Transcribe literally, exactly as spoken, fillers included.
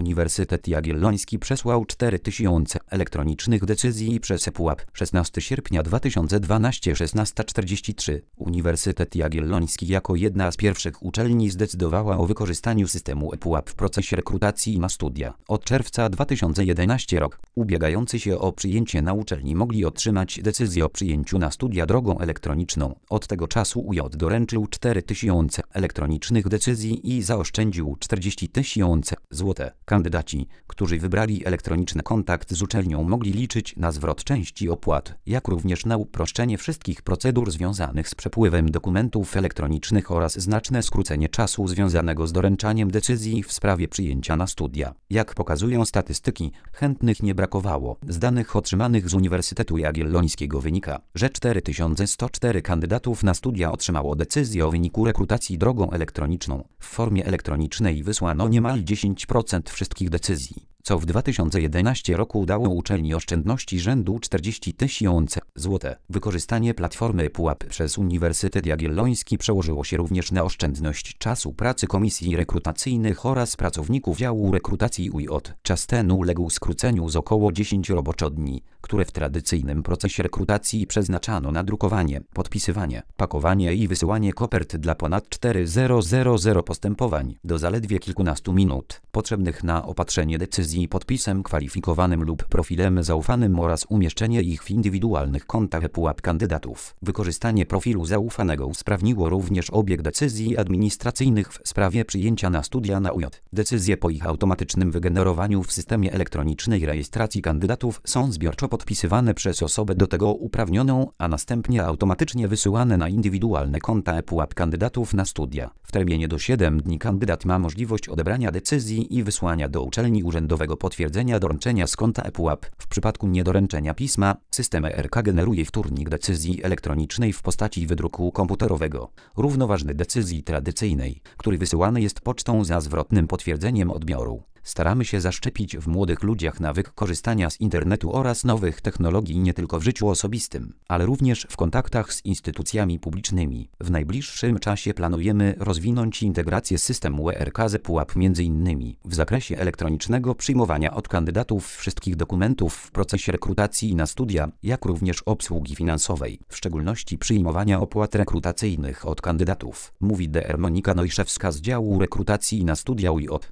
Uniwersytet Jagielloński przesłał cztery tysiące elektronicznych decyzji przez ePUAP. szesnastego sierpnia dwa tysiące dwunastego szesnasta czterdzieści trzy. Uniwersytet Jagielloński jako jedna z pierwszych uczelni zdecydowała o wykorzystaniu systemu ePUAP w procesie rekrutacji na studia. Od czerwca dwa tysiące jedenastego rok ubiegający się o przyjęcie na uczelni mogli otrzymać decyzję o przyjęciu na studia drogą elektroniczną. Od tego czasu U J doręczył cztery tysiące elektronicznych decyzji i zaoszczędził czterdzieści tysięcy złotych. Kandydaci, którzy wybrali elektroniczny kontakt z uczelnią, mogli liczyć na zwrot części opłat, jak również na uproszczenie wszystkich procedur związanych z przepływem dokumentów elektronicznych oraz znaczne skrócenie czasu związanego z doręczaniem decyzji w sprawie przyjęcia na studia. Jak pokazują statystyki, chętnych nie brakowało. Z danych otrzymanych z Uniwersytetu Jagiellońskiego wynika, że cztery tysiące sto cztery kandydatów na studia otrzymało decyzję o wyniku rekrutacji drogą elektroniczną. W formie elektronicznej wysłano niemal dziesięć procent wszystkich decyzji, co w dwa tysiące jedenastym roku dało uczelni oszczędności rzędu czterdzieści tysięcy złotych. Wykorzystanie platformy ePUAP przez Uniwersytet Jagielloński przełożyło się również na oszczędność czasu pracy komisji rekrutacyjnych oraz pracowników działu rekrutacji U J. Czas ten uległ skróceniu z około dziesięciu roboczo-dni, które w tradycyjnym procesie rekrutacji przeznaczano na drukowanie, podpisywanie, pakowanie i wysyłanie kopert dla ponad cztery tysiące postępowań, do zaledwie kilkunastu minut, potrzebnych na opatrzenie decyzji podpisem kwalifikowanym lub profilem zaufanym oraz umieszczenie ich w indywidualnych kontach ePUAP kandydatów. Wykorzystanie profilu zaufanego usprawniło również obieg decyzji administracyjnych w sprawie przyjęcia na studia na U J. Decyzje po ich automatycznym wygenerowaniu w systemie elektronicznej rejestracji kandydatów są zbiorczo podpisywane przez osobę do tego uprawnioną, a następnie automatycznie wysyłane na indywidualne konta ePUAP kandydatów na studia. W terminie do siedmiu dni kandydat ma możliwość odebrania decyzji i wysłania do uczelni urzędowego potwierdzenia doręczenia z konta ePUAP. W przypadku niedoręczenia pisma, system E R K generuje wtórnik decyzji elektronicznej w postaci wydruku komputerowego, równoważny decyzji tradycyjnej, który wysyłany jest pocztą za zwrotnym potwierdzeniem odbioru. Staramy się zaszczepić w młodych ludziach nawyk korzystania z internetu oraz nowych technologii nie tylko w życiu osobistym, ale również w kontaktach z instytucjami publicznymi. W najbliższym czasie planujemy rozwinąć integrację systemu E R K z ePUAP m.in. w zakresie elektronicznego przyjmowania od kandydatów wszystkich dokumentów w procesie rekrutacji na studia, jak również obsługi finansowej, w szczególności przyjmowania opłat rekrutacyjnych od kandydatów, mówi dr Monika Nojszewska z działu rekrutacji na studia U J.